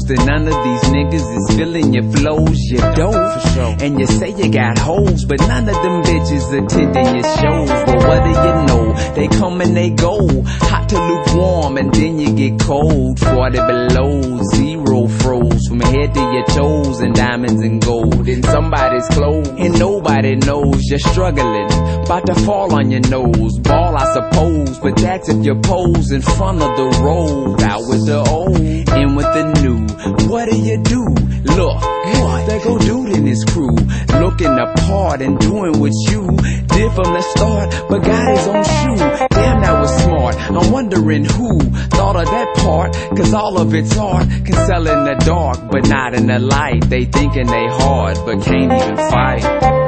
then none of these niggas is feeling your flows. You dope, and you say you got hoes, but none of them bitches attending your shows. But what do you know? They come and they go, hot to lukewarm, and then you get cold. 40 below, zero froze from head to your toes, and diamonds and gold in somebody's clothes. And nobody knows you're struggling, about to fall on your nose. Ball, I suppose, but that's if you pose in front of the road. Out with the old, in with the new. What do you do? Look, what? There go dude and his crew, looking apart and doing what you did from the start, but got his own shoe. Damn, that was smart. I'm wondering who thought of that part, cause all of it's art can sell in the dark, but not in the light. They thinking they hard, but can't even fight.